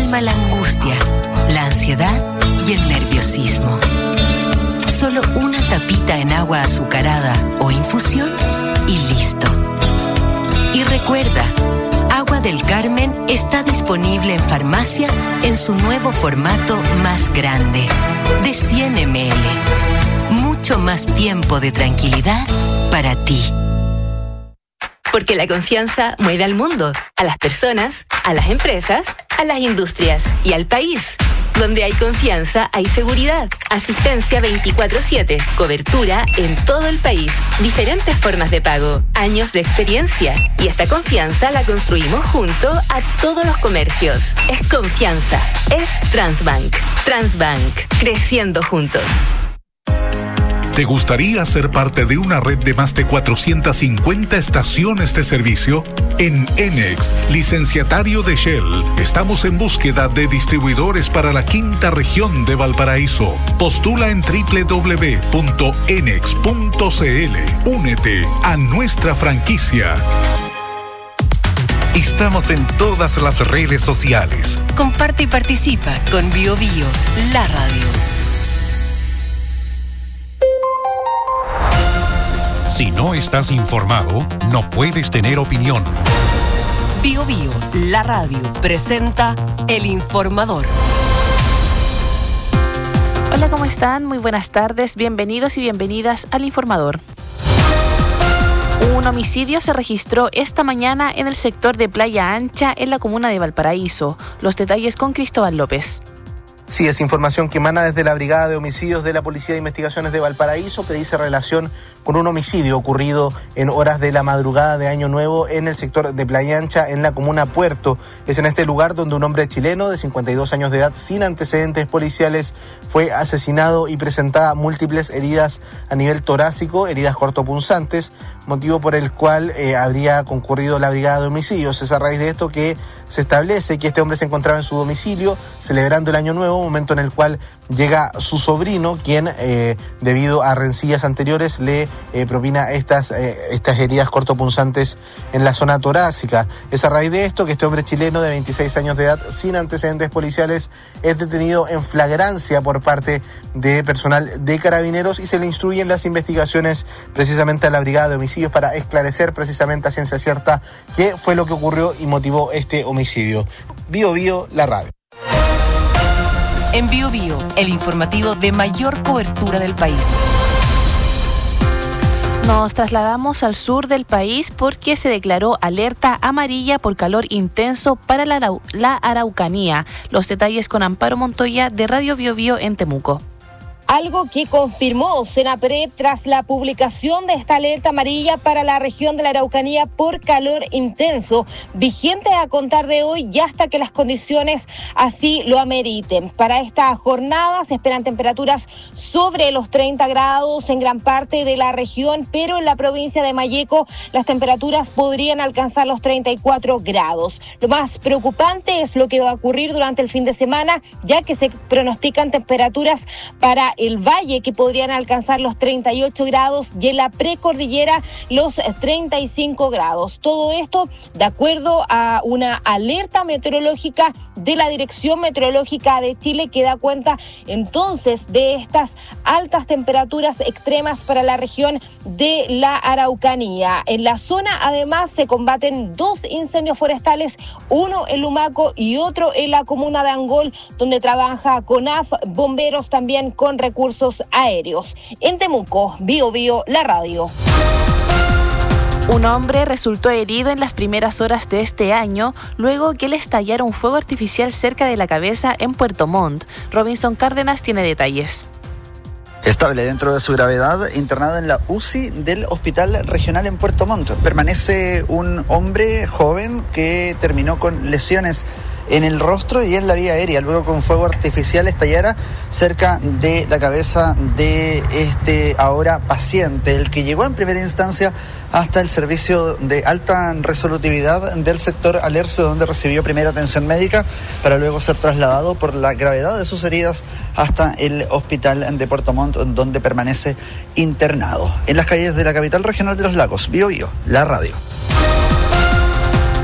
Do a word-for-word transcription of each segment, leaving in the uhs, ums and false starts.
calma la angustia, la ansiedad y el nerviosismo. Solo una tapita en agua azucarada o infusión y listo. Y recuerda, Agua del Carmen está disponible en farmacias en su nuevo formato más grande, de cien mililitros. Mucho más tiempo de tranquilidad para ti. Porque la confianza mueve al mundo, a las personas, a las empresas, a las industrias y al país. Donde hay confianza, hay seguridad. Asistencia veinticuatro siete. Cobertura en todo el país. Diferentes formas de pago. Años de experiencia. Y esta confianza la construimos junto a todos los comercios. Es confianza. Es Transbank. Transbank. Creciendo juntos. ¿Te gustaría ser parte de una red de más de cuatrocientas cincuenta estaciones de servicio? En Enex, licenciatario de Shell, estamos en búsqueda de distribuidores para la quinta región de Valparaíso. Postula en doble u doble u doble u punto enex punto c l. Únete a nuestra franquicia. Estamos en todas las redes sociales. Comparte y participa con Bio Bio, la radio. Si no estás informado, no puedes tener opinión. Bio Bio, la radio, presenta El Informador. Hola, ¿cómo están? Muy buenas tardes, bienvenidos y bienvenidas al Informador. Un homicidio se registró esta mañana en el sector de Playa Ancha, en la comuna de Valparaíso. Los detalles con Cristóbal López. Sí, es información que emana desde la Brigada de Homicidios de la Policía de Investigaciones de Valparaíso, que dice relación con un homicidio ocurrido en horas de la madrugada de Año Nuevo en el sector de Playa Ancha, en la comuna Puerto. Es en este lugar donde un hombre chileno de cincuenta y dos años de edad, sin antecedentes policiales, fue asesinado y presentaba múltiples heridas a nivel torácico, heridas cortopunzantes, motivo por el cual eh, habría concurrido la Brigada de Homicidios. Es a raíz de esto que se establece que este hombre se encontraba en su domicilio celebrando el Año Nuevo, momento en el cual llega su sobrino, quien eh, debido a rencillas anteriores le eh, propina estas, eh, estas heridas cortopunzantes en la zona torácica. Es a raíz de esto que este hombre chileno de veintiséis años de edad, sin antecedentes policiales, es detenido en flagrancia por parte de personal de Carabineros y se le instruyen las investigaciones precisamente a la Brigada de Homicidios para esclarecer precisamente a ciencia cierta qué fue lo que ocurrió y motivó este homicidio. Bio Bio, la radio. En Bio Bio, el informativo de mayor cobertura del país. Nos trasladamos al sur del país porque se declaró alerta amarilla por calor intenso para la, Arau- la Araucanía. Los detalles con Amparo Montoya de Radio Bio Bio en Temuco. Algo que confirmó Senapred tras la publicación de esta alerta amarilla para la región de la Araucanía por calor intenso, vigente a contar de hoy y hasta que las condiciones así lo ameriten. Para esta jornada se esperan temperaturas sobre los treinta grados en gran parte de la región, pero en la provincia de Malleco las temperaturas podrían alcanzar los treinta y cuatro grados. Lo más preocupante es lo que va a ocurrir durante el fin de semana, ya que se pronostican temperaturas para el valle que podrían alcanzar los treinta y ocho grados y en la precordillera los treinta y cinco grados. Todo esto de acuerdo a una alerta meteorológica de la Dirección Meteorológica de Chile, que da cuenta entonces de estas altas temperaturas extremas para la región de la Araucanía. En la zona además se combaten dos incendios forestales, uno en Lumaco y otro en la comuna de Angol, donde trabaja CONAF, bomberos también con recursos aéreos. En Temuco, Bio Bio, la radio. Un hombre resultó herido en las primeras horas de este año luego que le estallara un fuego artificial cerca de la cabeza en Puerto Montt. Robinson Cárdenas tiene detalles. Estable dentro de su gravedad, internado en la U C I del Hospital Regional en Puerto Montt. Permanece un hombre joven que terminó con lesiones en el rostro y en la vía aérea, luego que un fuego artificial estallara cerca de la cabeza de este ahora paciente, el que llegó en primera instancia hasta el servicio de alta resolutividad del sector Alerce, donde recibió primera atención médica para luego ser trasladado por la gravedad de sus heridas hasta el hospital de Puerto Montt, donde permanece internado. En las calles de la capital regional de los lagos, Bio Bio, la radio.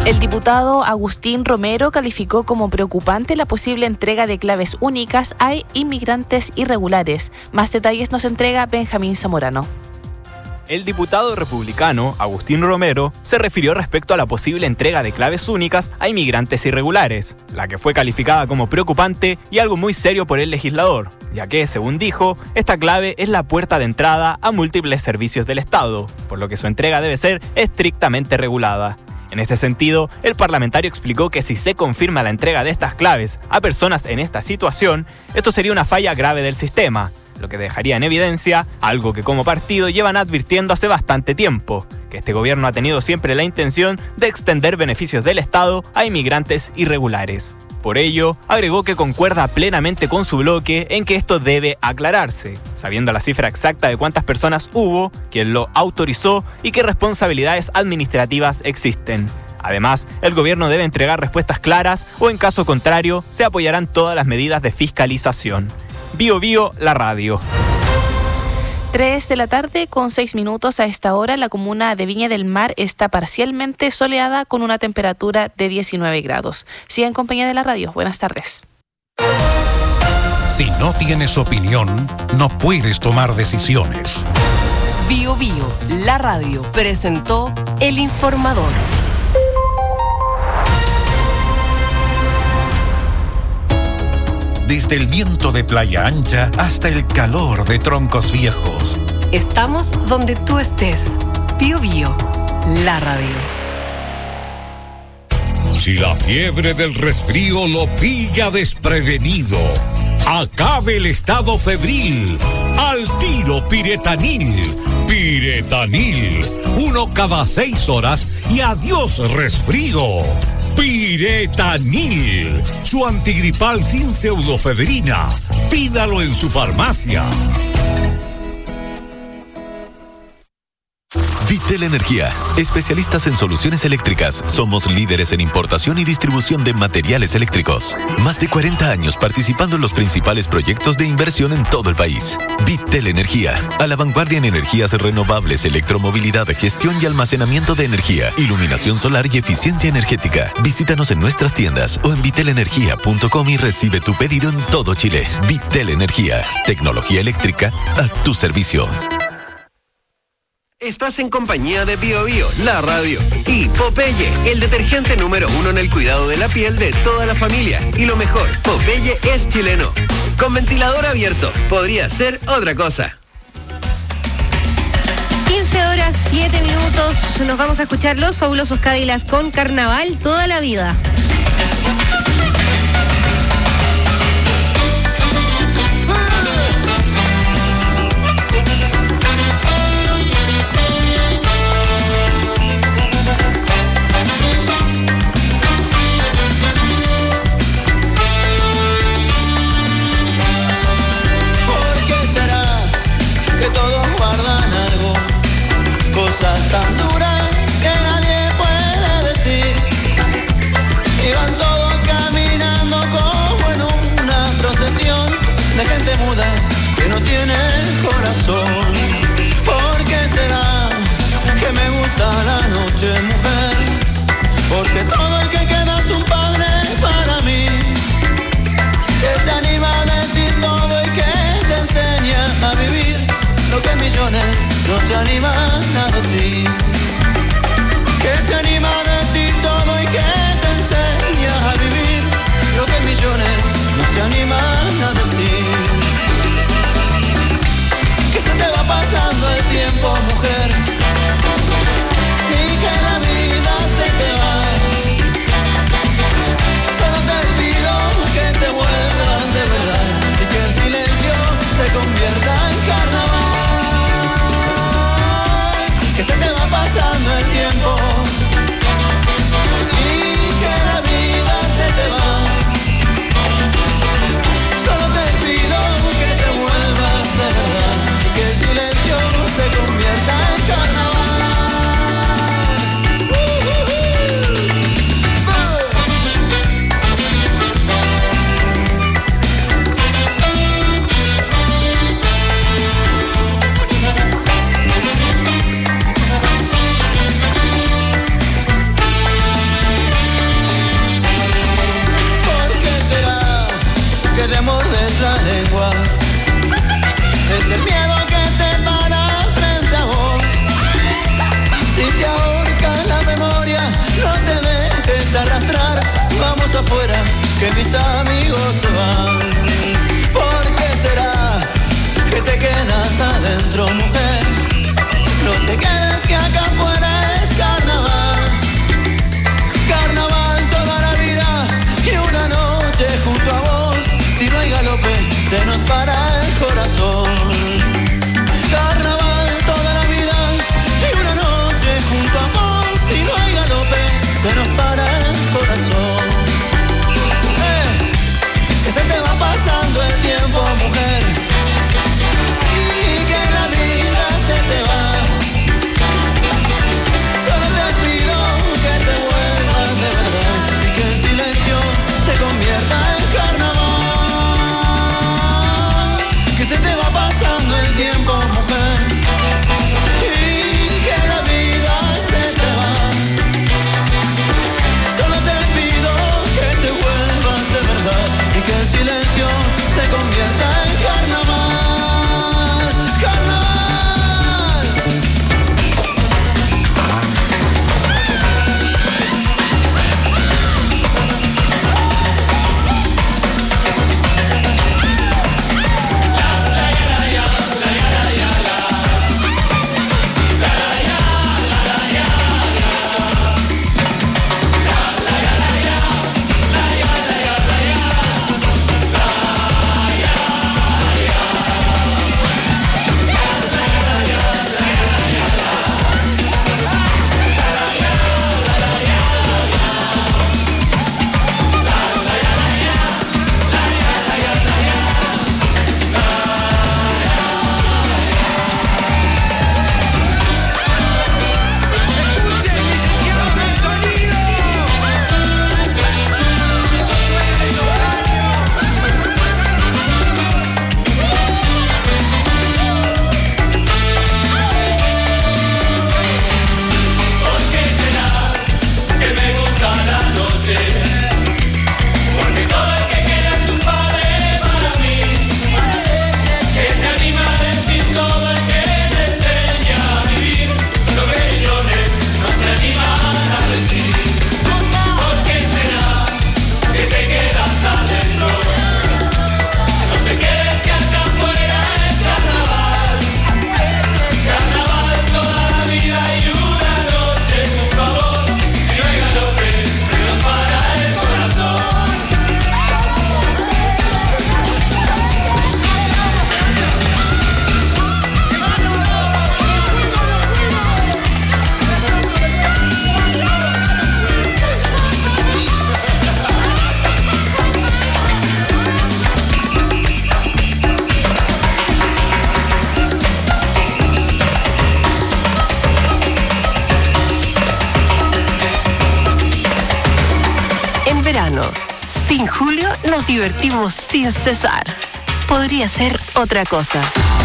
El diputado Agustín Romero calificó como preocupante la posible entrega de claves únicas a inmigrantes irregulares. Más detalles nos entrega Benjamín Zamorano. El diputado republicano Agustín Romero se refirió respecto a la posible entrega de claves únicas a inmigrantes irregulares, la que fue calificada como preocupante y algo muy serio por el legislador, ya que, según dijo, esta clave es la puerta de entrada a múltiples servicios del Estado, por lo que su entrega debe ser estrictamente regulada. En este sentido, el parlamentario explicó que si se confirma la entrega de estas claves a personas en esta situación, esto sería una falla grave del sistema, lo que dejaría en evidencia algo que como partido llevan advirtiendo hace bastante tiempo, que este gobierno ha tenido siempre la intención de extender beneficios del Estado a inmigrantes irregulares. Por ello, agregó que concuerda plenamente con su bloque en que esto debe aclararse, sabiendo la cifra exacta de cuántas personas hubo, quién lo autorizó y qué responsabilidades administrativas existen. Además, el gobierno debe entregar respuestas claras o, en caso contrario, se apoyarán todas las medidas de fiscalización. Bio Bio, la radio. tres de la tarde con seis minutos. A esta hora la comuna de Viña del Mar está parcialmente soleada con una temperatura de diecinueve grados. Siga en compañía de la radio. Buenas tardes. Si no tienes opinión, no puedes tomar decisiones. Bio Bio, la radio, presentó El Informador. Desde el viento de Playa Ancha hasta el calor de Troncos Viejos. Estamos donde tú estés. Bio Bio, la radio. Si la fiebre del resfrío lo pilla desprevenido, acabe el estado febril. Al tiro Piretanil. Piretanil. Uno cada seis horas y adiós resfrío. Piretanil, su antigripal sin pseudofedrina. Pídalo en su farmacia. Vitel Energía, especialistas en soluciones eléctricas. Somos líderes en importación y distribución de materiales eléctricos. Más de cuarenta años participando en los principales proyectos de inversión en todo el país. Vitel Energía, a la vanguardia en energías renovables, electromovilidad, gestión y almacenamiento de energía, iluminación solar y eficiencia energética. Visítanos en nuestras tiendas o en vitel energía punto com y recibe tu pedido en todo Chile. Vitel Energía, tecnología eléctrica a tu servicio. Estás en compañía de Bio Bio, la radio, y Popeye, el detergente número uno en el cuidado de la piel de toda la familia. Y lo mejor, Popeye es chileno. Con ventilador abierto, podría ser otra cosa. quince horas, siete minutos. Nos vamos a escuchar Los Fabulosos Cadillacs con Carnaval toda la vida. Tan duras que nadie puede decir. Y van todos caminando como en una procesión de gente muda que no tiene corazón. ¿Por qué será que me gusta la noche, mujer? Porque todo el que queda es un padre para mí, que se anima a decir todo y que te enseña a vivir lo que millones no se animan a decir. Que se anima a decir todo y que te enseña a vivir lo que millones no se animan a decir. Que se te va pasando el tiempo, mujer, y que la vida se te va. Solo te pido que te vuelvas de verdad y que el silencio se convierta en carnaval. se nos para el corazón. Carnaval toda la vida y una noche junto a vos. Si no hay galope, se nos para el corazón. Eh, que se te va pasando el tiempo, mujer, y que la vida se te va. Solo te pido que te vuelvas de verdad y que el silencio se convierta en carnaval. Que se te va pasando el tiempo, mujer, y que la vida se te va. Solo te pido que te vuelvas de verdad y que el silencio se convierta en carnaval. Carnaval. Sin julio nos divertimos sin cesar. Podría ser otra cosa.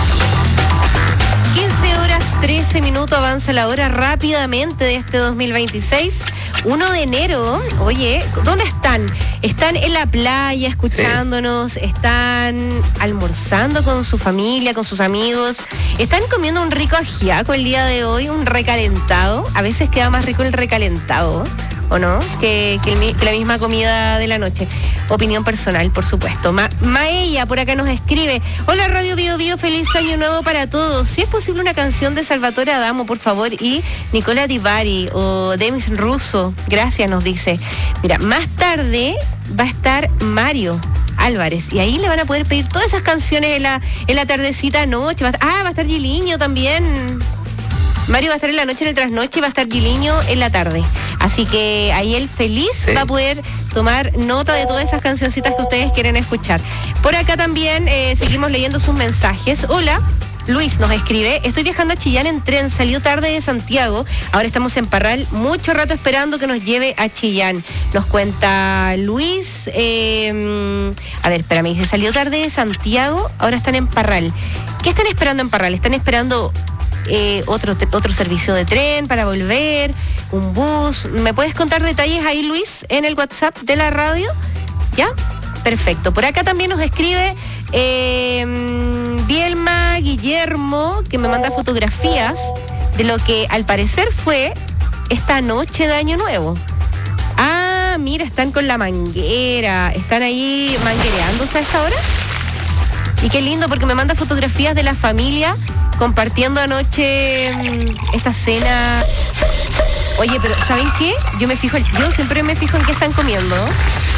quince horas, trece minutos, avanza la hora rápidamente de este dos mil veintiséis. uno de enero, oye, ¿dónde están? Están en la playa escuchándonos, sí. Están almorzando con su familia, con sus amigos, están comiendo un rico ajiaco el día de hoy, un recalentado. A veces queda más rico el recalentado, ¿o no? Que, que, el, que la misma comida de la noche. Opinión personal, por supuesto. Ma, Maella por acá nos escribe: hola Radio Bio Bio, feliz año nuevo para todos. Si es posible una canción de Salvatore Adamo, por favor, y Nicola Di Bari o Demis Russo, gracias, nos dice. Mira, más tarde va a estar Mario Álvarez y ahí le van a poder pedir todas esas canciones en la, en la tardecita noche. Va a, ah, va a estar Giliño también. Mario va a estar en la noche, en el trasnoche, y va a estar Giliño en la tarde. Así que ahí él feliz sí. va a poder tomar nota de todas esas cancioncitas que ustedes quieren escuchar. Por acá también eh, seguimos leyendo sus mensajes. Hola, Luis nos escribe: estoy viajando a Chillán en tren, salió tarde de Santiago, ahora estamos en Parral, mucho rato esperando que nos lleve a Chillán. Nos cuenta Luis, eh, a ver, espérame, dice, salió tarde de Santiago, ahora están en Parral. ¿Qué están esperando en Parral? ¿Están esperando Eh, otro, otro servicio de tren para volver, un bus? ¿Me puedes contar detalles ahí, Luis, en el WhatsApp de la radio? ¿Ya? Perfecto. Por acá también nos escribe eh, Bielma Guillermo, que me manda fotografías de lo que al parecer fue esta noche de Año Nuevo. Ah, mira, están con la manguera, están ahí manguereándose a esta hora. Y qué lindo, porque me manda fotografías de la familia compartiendo anoche esta cena. Oye, pero ¿saben qué? Yo me fijo, yo siempre me fijo en qué están comiendo.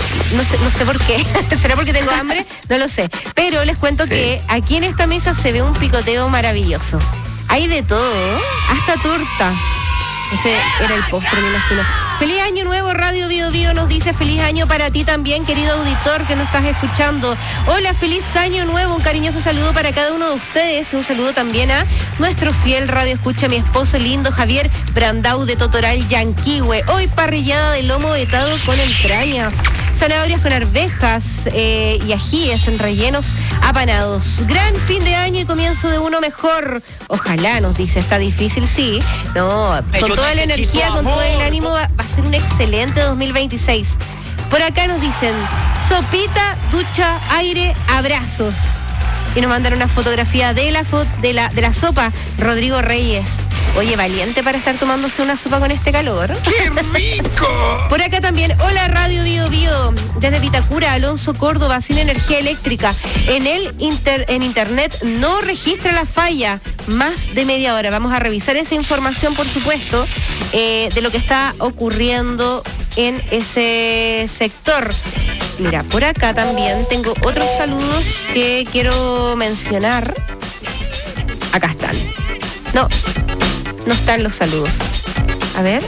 no sé, no sé por qué. ¿Será porque tengo hambre? No lo sé. Pero les cuento sí. que aquí en esta mesa se ve un picoteo maravilloso. Hay de todo, hasta torta. Ese era el postre, me imagino. Feliz año nuevo, Radio Bio Bio nos dice feliz año para ti también, querido auditor que nos estás escuchando. Hola, feliz año nuevo, un cariñoso saludo para cada uno de ustedes. Un saludo también a nuestro fiel radio escucha, mi esposo lindo Javier Brandau de Totoral, Yanquihue. Hoy parrillada de lomo vetado con entrañas, zanahorias con arvejas eh, y ajíes en rellenos apanados. Gran fin de año y comienzo de uno mejor. Ojalá, nos dice, está difícil, sí. No, con toda la energía, con todo el ánimo, va, va a ser un excelente dos mil veintiséis. Por acá nos dicen, sopita, ducha, aire, abrazos. Y nos mandan una fotografía de la, fo- de la, de la sopa, Rodrigo Reyes. Oye, valiente para estar tomándose una sopa con este calor. ¡Qué rico! Por acá también, hola Radio Bio Bio, desde Vitacura, Alonso Córdoba, sin energía eléctrica. En el inter, en internet no registra la falla, más de media hora. Vamos a revisar esa información, por supuesto, eh, de lo que está ocurriendo en ese sector. Mira, por acá también tengo otros saludos que quiero mencionar. Acá están. No, no están los saludos. A ver.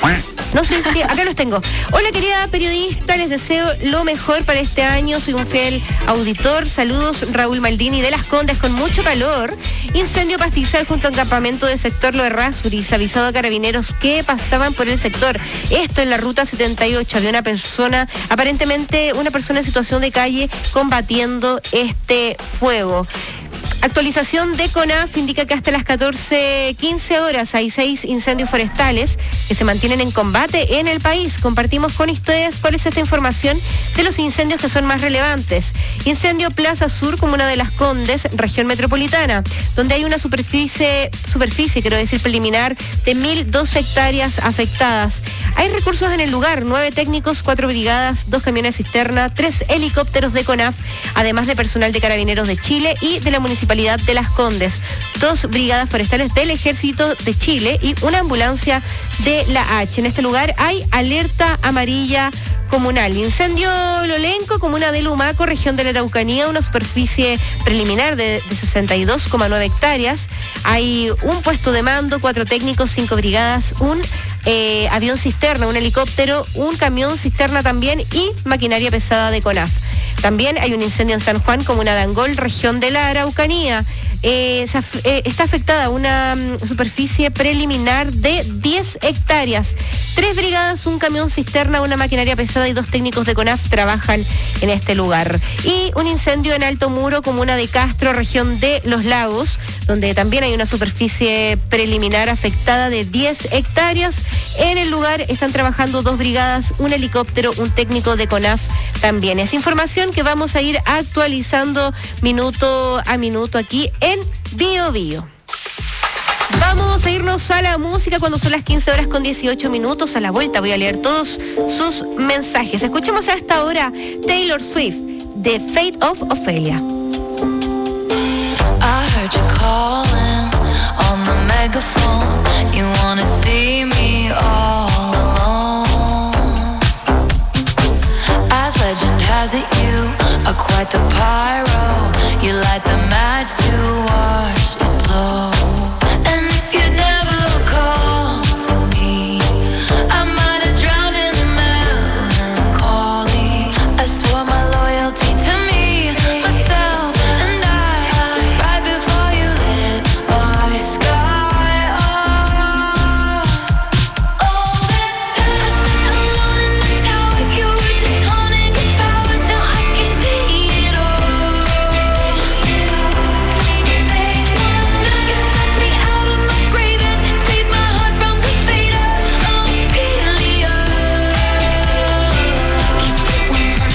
No sé, sí, acá los tengo. Hola, querida periodista, les deseo lo mejor para este año. Soy un fiel auditor. Saludos, Raúl Maldini de Las Condes, con mucho calor. Incendio pastizal junto a un campamento de sector Lo Errázuriz. Avisado a carabineros que pasaban por el sector. Esto en la ruta setenta y ocho. Había una persona, aparentemente una persona en situación de calle, combatiendo este fuego. Actualización de CONAF indica que hasta las catorce quince horas hay seis incendios forestales que se mantienen en combate en el país. Compartimos con ustedes cuál es esta información de los incendios que son más relevantes. Incendio Plaza Sur, comuna de Las Condes, región metropolitana, donde hay una superficie, superficie, quiero decir, preliminar de mil dos hectáreas afectadas. Hay recursos en el lugar, nueve técnicos, cuatro brigadas, dos camiones cisterna, tres helicópteros de CONAF, además de personal de Carabineros de Chile y de la Municipalidad de Las Condes, dos brigadas forestales del Ejército de Chile y una ambulancia de la H. En este lugar hay alerta amarilla comunal. Incendio Lolenco, comuna de Lumaco, región de la Araucanía, una superficie preliminar de, de sesenta y dos coma nueve hectáreas. Hay un puesto de mando, cuatro técnicos, cinco brigadas, un eh, avión cisterna, un helicóptero, un camión cisterna también y maquinaria pesada de CONAF. También hay un incendio en San Juan, comuna de Angol, región de la Araucanía. Eh, se, eh, está afectada una um, superficie preliminar de diez hectáreas. Tres brigadas, un camión cisterna, una maquinaria pesada y dos técnicos de CONAF trabajan en este lugar. Y un incendio en Alto Muro, comuna de Castro, región de Los Lagos, donde también hay una superficie preliminar afectada de diez hectáreas. En el lugar están trabajando dos brigadas, un helicóptero, un técnico de CONAF también. Es información que vamos a ir actualizando minuto a minuto aquí en Bio Bio. Vamos a irnos a la música cuando son las quince horas con dieciocho minutos. A la vuelta voy a leer todos sus mensajes. Escuchemos a esta hora Taylor Swift, The Fate of Ophelia. I heard you calling on the megaphone. You wanna see me all alone. As legend has it, you are quite the pyro. You light the match to watch